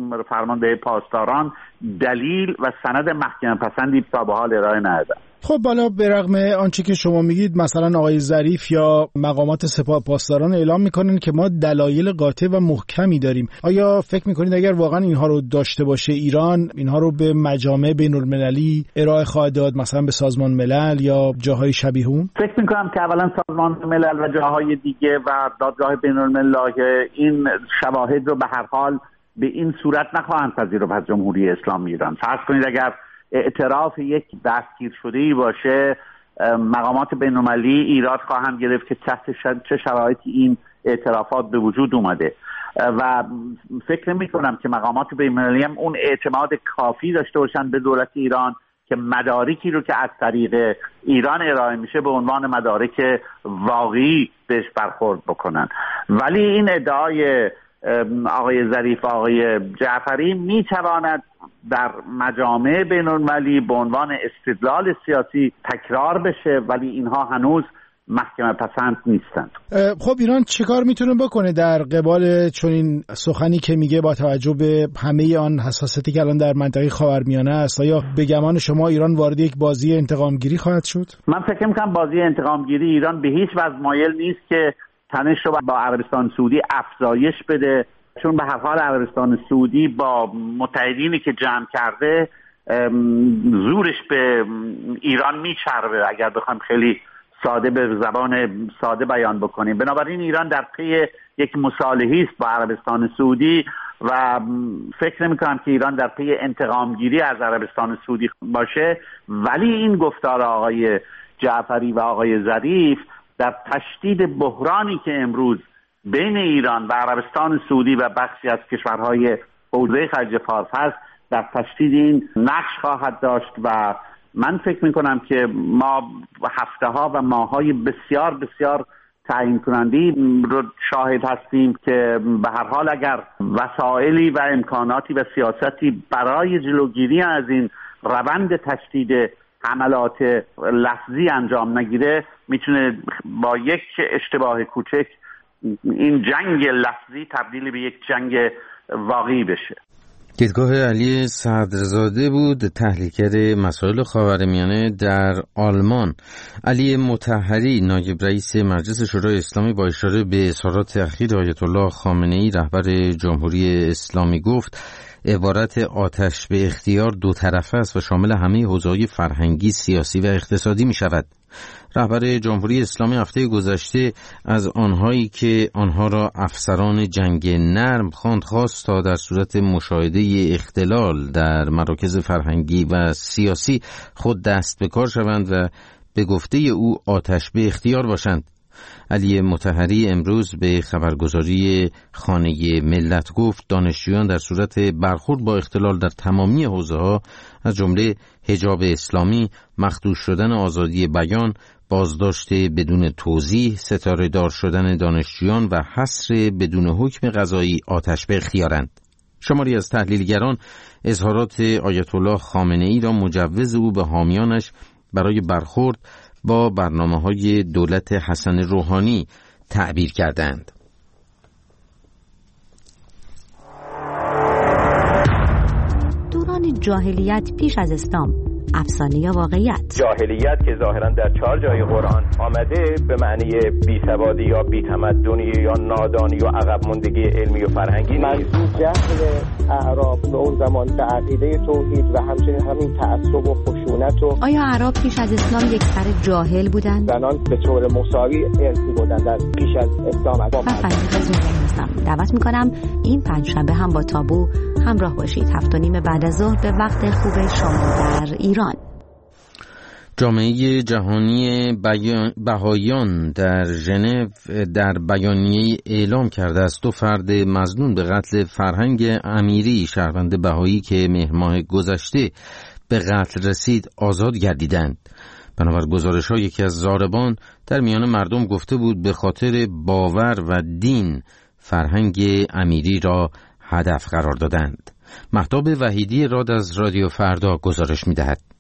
فرمانده پاسداران دلیل و سند محکمه پسندی تا به حال ارائه ندادن. خب بالا به رغم آنچه که شما میگید، مثلا آقای ظریف یا مقامات سپاه پاسداران اعلام میکنن که ما دلایل قاطع و محکمی داریم. آیا فکر میکنید اگر واقعا اینها رو داشته باشه ایران، اینها رو به مجامع بین‌المللی ارائه خواهد داد، مثلا به سازمان ملل یا جاهای شبیه اون؟ فکر میکنم که اولا سازمان ملل و جاهای دیگه و دادگاه بین‌المللی این شواهد رو به هر حال به این صورت نخواهند پذیرفت از جمهوری اسلامی ایران. فرض کنید اگر اعتراف یک دستگیر شده‌ای باشه، مقامات بین‌المللی ایراد خواهند گرفت که تحت چه شرایطی این اعترافات به وجود اومده و فکر نمی‌کنم که مقامات بین‌المللی هم اون اعتماد کافی داشته باشن به دولت ایران که مدارکی رو که از طریق ایران ارائه میشه به عنوان مدارک واقعی بهش برخورد بکنن. ولی این ادعای آقای ظریف و آقای جعفری میتواند در مجامع بین‌المللی به عنوان استدلال سیاسی تکرار بشه، ولی اینها هنوز محکمه پسند نیستند. خب ایران چیکار میتونه بکنه در قبال چنین سخنی که میگه با توجه به همه آن حساسیتی که الان در منطقه خاورمیانه است؟ آیا به گمان شما ایران وارد یک بازی انتقامگیری خواهد شد؟ من فکر می‌کنم بازی انتقامگیری ایران به هیچ وجه مایل نیست که تنش رو با عربستان سعودی افزایش بده، چون به هر حال عربستان سعودی با متحدینی که جمع کرده زورش به ایران میچربه، اگر بخوایم خیلی ساده به زبان ساده بیان بکنیم. بنابراین ایران در پی یک مصالحه‌ای است با عربستان سعودی و فکر نمی‌کنم که ایران در پی انتقامگیری از عربستان سعودی باشه. ولی این گفتار آقای جعفری و آقای ظریف در تشدید بحرانی که امروز بین ایران و عربستان سعودی و بخشی از کشورهای حوزه خلیج فارس هست در تشدید این نقش خواهد داشت و من فکر میکنم که ما هفته‌ها و ماه‌های بسیار بسیار تعیین کننده رو شاهد هستیم که به هر حال اگر وسایلی و امکاناتی و سیاستی برای جلوگیری از این روند تشدید حملات لفظی انجام نگیره، میتونه با یک اشتباه کوچک این جنگ لفظی تبدیل به یک جنگ واقعی بشه. دیدگاه علی صدرزاده بود، تحلیلگر مسائل خاورمیانه در آلمان. علی مطهری نایب رئیس مجلس شورای اسلامی با اشاره به اظهارات اخیر آیت الله خامنه‌ای رهبر جمهوری اسلامی گفت عبارت آتش به اختیار دو طرفه است و شامل همه حوزه‌های فرهنگی، سیاسی و اقتصادی می شود. رهبر جمهوری اسلامی هفته گذشته از آنهایی که آنها را افسران جنگ نرم خواند خواست تا در صورت مشاهده اختلال در مراکز فرهنگی و سیاسی خود دست به کار شوند و به گفته او آتش به اختیار باشند. علی مطهری امروز به خبرگزاری خانه ملت گفت دانشجویان در صورت برخورد با اختلال در تمامی حوزه‌ها از جمله حجاب اسلامی، مخدوش شدن آزادی بیان، بازداشت بدون توضیح، ستاره دار شدن دانشجویان و حصر بدون حکم قضایی آتش به اختیارند. شماری از تحلیلگران اظهارات آیت الله خامنه‌ای را مجوز او به حامیانش برای برخورد با برنامه‌های دولت حسن روحانی تعبیر کردند. دوران جاهلیت پیش از اسلام، افسانه یا واقعیت؟ جاهلیت که ظاهراً در 4 جای قرآن آمده به معنی بی‌سوادی یا بی‌تمدنی یا نادانی و عقب ماندگی علمی و فرهنگی نیست. منظور جهل اعراب به اون زمان به عقیده توحید و همچنین همین تعصب و خشونت. و آیا اعراب پیش از اسلام یک سر جاهل بودند؟ زنان به طور مساوی ارثی بودند در پیش از اسلام. من فرید زهرایی هستم. دعوت می‌کنم این پنجشنبه هم با تابو همراه باشید. 7:30 بعد از ظهر به وقت خوب شما در ایران. جامعه جهانی بهائیان در ژنو در بیانیه اعلام کرده است 2 فرد مظنون به قتل فرهنگ امیری، شهروند بهایی که مهر ماه گذشته به قتل رسید، آزاد گردیدند. بنابر گزارش‌ها یکی از ضاربان در میان مردم گفته بود به خاطر باور و دین فرهنگ امیری را هدف قرار دادند. مهتاب وحیدی راد از رادیو فردا گزارش می‌دهد.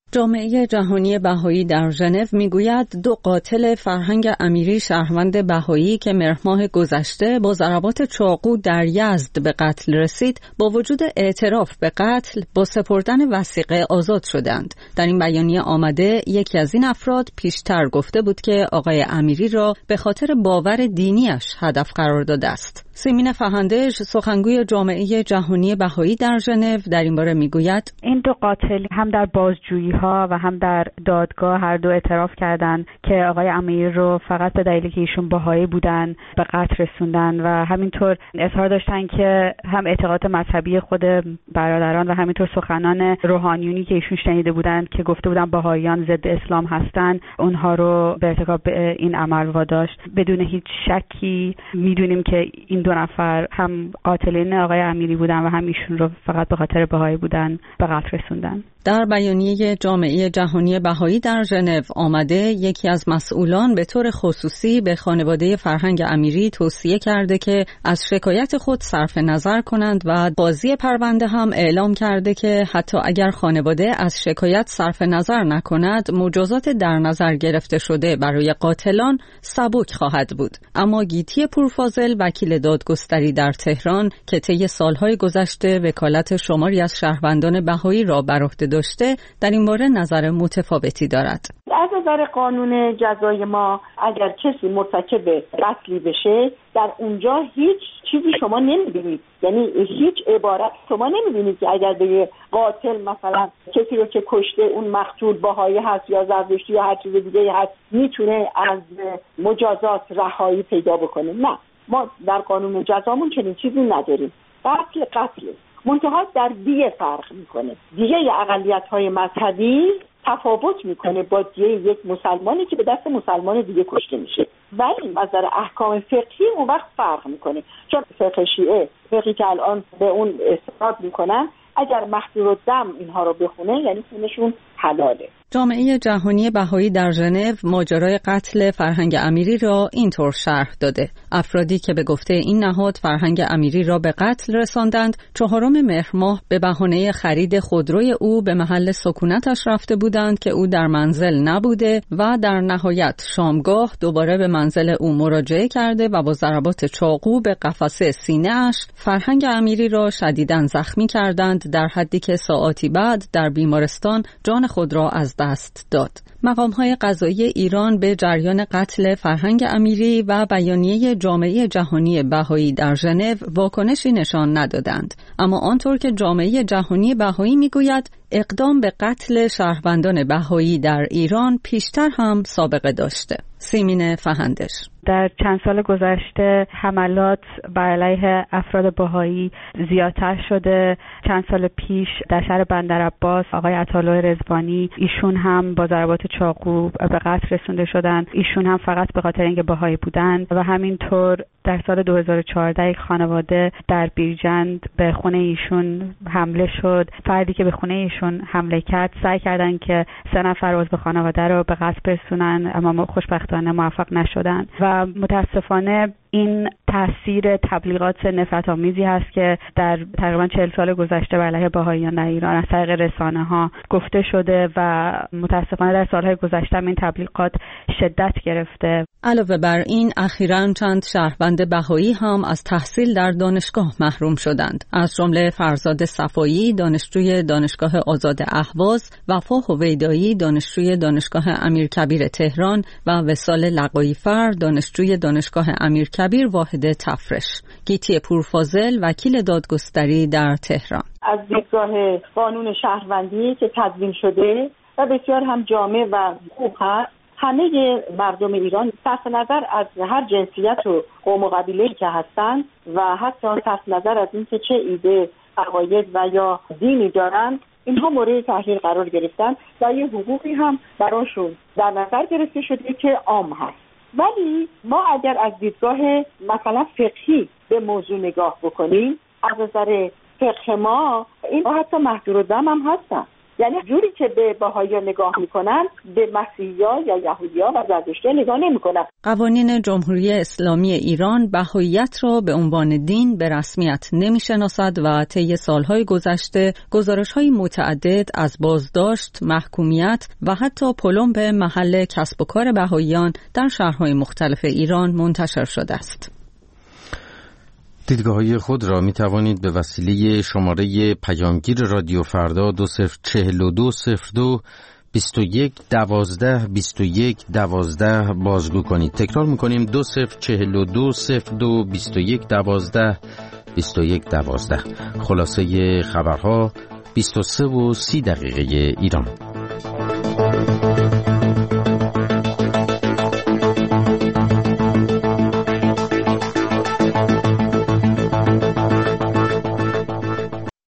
جامعه جهانی بهایی در ژنو میگوید 2 قاتل فرهنگ امیری شهروند بهایی که مهر ماه گذشته با ضربات چاقو در یزد به قتل رسید، با وجود اعتراف به قتل با سپردن وثیقه آزاد شدند. در این بیانیه آمده یکی از این افراد پیشتر گفته بود که آقای امیری را به خاطر باور دینیش هدف قرار داده است. سیمین فهندش، سخنگوی جامعه جهانی بهایی در ژنو، در این باره میگوید این 2 قاتل هم در بازجویی‌ها و هم در دادگاه هر دو اعتراف کردند که آقای امیری رو فقط به دلیلی که ایشون بهایی بودن به قتل رسوندن و همینطور اظهار داشتن که هم اعتقاد مذهبی خود برادران و همینطور سخنان روحانیونی که ایشون شنیده بودند که گفته بودن بهاییان ضد اسلام هستند، اونها رو به ارتکاب این عمل واداشت. بدون هیچ شکی میدونیم که این 2 نفر هم قاتلین آقای امیری بودن و هم ایشون رو فقط به خاطر بهایی بودن به قتل رسوندن. در بیانیه جامعه جهانی بهایی در ژنو آمده یکی از مسئولان به طور خصوصی به خانواده فرهنگ امیری توصیه کرده که از شکایت خود صرف نظر کنند و قاضی پرونده هم اعلام کرده که حتی اگر خانواده از شکایت صرف نظر نکند، مجازات در نظر گرفته شده برای قاتلان سبک خواهد بود. اما گیتی پورفاضل، وکیل دادگستری در تهران که طی سالهای گذشته وکالت شماری از شهروندان بهایی را بر عهده داشته، در این باره نظر متفاوتی دارد. از نظر قانون جزای ما اگر کسی مرتکب قتلی بشه، در اونجا هیچ چیزی شما نمیبینید، یعنی هیچ عبارت شما نمیبینید که اگر به قاتل مثلا کسی رو که کشته اون مقتول بهایی هست یا زرتشتی یا هر چیز دیگه هست میتونه از مجازات رهایی پیدا بکنه. نه، ما در قانون جزامون چنین چیزی نداریم. قتل منتها در دیه فرق میکنه. دیه اقلیت‌های مذهبی تفاوت میکنه با دیه یک مسلمانی که به دست مسلمان دیگه کشته میشه، ولی از نظر احکام فقهی اون وقت فرق میکنه، چون فقه شیعه، فقهی که الان به اون استناد میکنن، اگر محظور الدم اینها رو بخونه یعنی خونشون حلاله. جامعه جهانی بهایی در ژنو ماجرای قتل فرهنگ امیری را اینطور شرح داده: افرادی که به گفته این نهاد فرهنگ امیری را به قتل رساندند، 4 مهر ماه به بهانه خرید خودروی او به محل سکونتش رفته بودند که او در منزل نبوده و در نهایت شامگاه دوباره به منزل او مراجعه کرده و با ضربات چاقو به قفسه سینه‌اش فرهنگ امیری را شدیداً زخمی کردند، در حدی که ساعاتی بعد در بیمارستان جان خود را از دست داد. مقام‌های قضایی ایران به جریان قتل فرهنگ امیری و بیانیه جامعه جهانی بهایی در ژنو واکنشی نشان ندادند، اما آنطور که جامعه جهانی بهایی میگوید اقدام به قتل شهروندان بهایی در ایران پیشتر هم سابقه داشته. سیمین فهندش: در چند سال گذشته حملات بر علیه افراد بهایی زیادتر شده. چند سال پیش در شهر بندرعباس آقای عطاالله رضوانی، ایشون هم با ضربات چاقو به قتل رسونده شدند. ایشون هم فقط به خاطر اینکه بهایی بودند. و همینطور در سال 2014 یک خانواده در بیرجند به خونه ایشون حمله شد. فردی که به خونه ایشون حمله کرد سعی کردند که 3 نفر عضو خانواده رو به قتل برسونن، اما خوشبختانه موفق نشدند. و متاسفانه این تاثیر تبلیغات نفرت‌آمیزی هست که در تقریبا 40 سال گذشته بر علیه بهائیان در ایران از طریق رسانه‌ها گفته شده و متاسفانه در سالهای گذشته این تبلیغات شدت گرفته. علاوه بر این اخیراً چند شهروند بهایی هم از تحصیل در دانشگاه محروم شدند، از جمله فرزاد صفایی دانشجوی دانشگاه آزاد اهواز، وفا هویدایی دانشجوی دانشگاه امیرکبیر تهران و وصال لقایی‌فر دانشجوی دانشگاه امیرکبیر واحد تفرش. گیتی پورفاضل، وکیل دادگستری در تهران: از دیدگاه قانون شهروندی که تدوین شده و بسیار هم جامع و خوب هست، همه مردم ایران صرف نظر از هر جنسیت و قوم و قبیله‌ای که هستند و حتی صرف نظر از اینکه چه ایده، عقاید و یا دینی دارند، اینها مورد تحلیل قرار گرفتن و یه حقوقی هم براشون در نظر گرفته شده که عام هست. ولی ما اگر از دیدگاه مثلا فقهی به موضوع نگاه بکنیم، از نظر فقه ما این حتی محظور الدم هم هستن. یعنی جوری که به بهائیان نگاه میکنن به مسیحی‌ها یا یهودی‌ها و زرتشتی‌ها نگاه نمیکنن. قوانین جمهوری اسلامی ایران بهائیت را به عنوان دین به رسمیت نمیشناسد و طی سالهای گذشته گزارش‌های متعدد از بازداشت، محکومیت و حتی پلم به محل کسب و کار بهائیان در شهرهای مختلف ایران منتشر شده است. دیدگاه‌های خود را می توانید به وسیله شماره پیامگیر رادیو فردا 204202 21 12 21 12 بازگو کنید. تکرار می‌کنیم 204202 21 12 21 12. خلاصه خبرها 23:30 ایران.